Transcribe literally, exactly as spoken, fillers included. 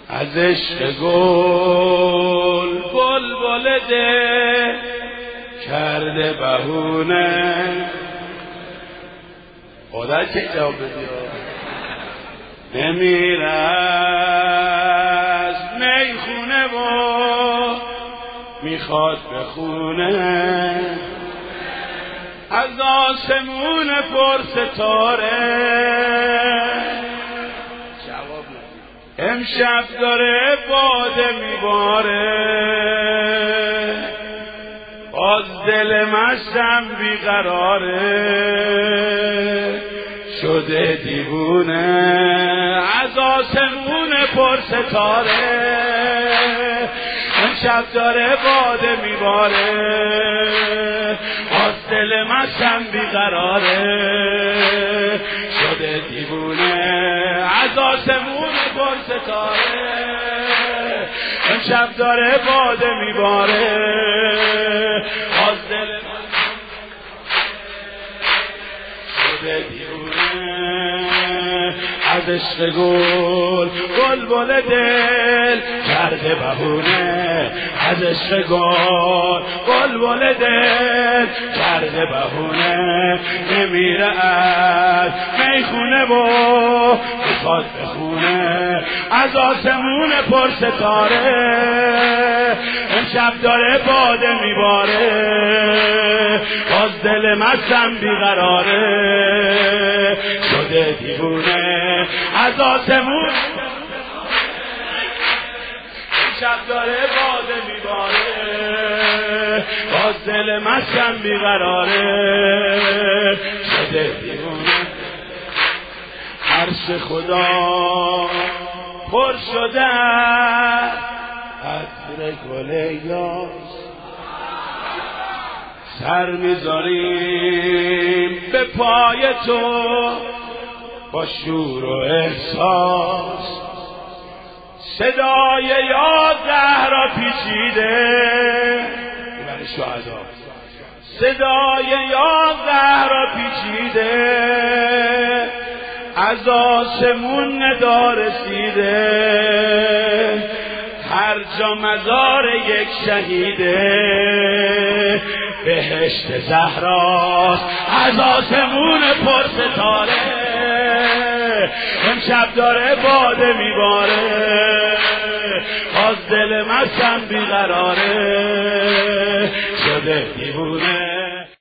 از عشق گل بلبل ده کرده بهونه. خدا چه جواب بدی؟ نمیره از میخونه و میخواد بخونه، از آسمون پر ستاره امشب داره باده میباره، باز دل مستم بیقراره، شده دیوونه از آسمون پر ستاره، امشب داره باده میباره، باز دل مستم بیقراره، شده دیوونه از آسمون پر ستاره، امشب داره باده میباره، باز دل شده دیوونه از عشق گل بلبل دل کرده بهونه، از عشق گل بلبل دل کرده بهونه، نمیره از میخونه و میخواد بخونه، از آسمون پر ستاره امشب داره باده میباره، باز دل مستم بیقراره، شده دیوونه از آسمون امشب داره باده میباره، باز دل مستم بیقراره، شده دیوونه. عرش خدا پر شده عطر گل یاس، سر میذاریم به پای تو با شور و احساس، صدای یا زهرا پیچیده برای شهدا، صدای یا زهرا پیچیده از آسمون ندا رسیده، هر جا مزار یک شهیده، بهشت زهراست از آسمون پر ستاره، امشب داره باده میباره، باز دل مستم بیقراره، شده دیوونه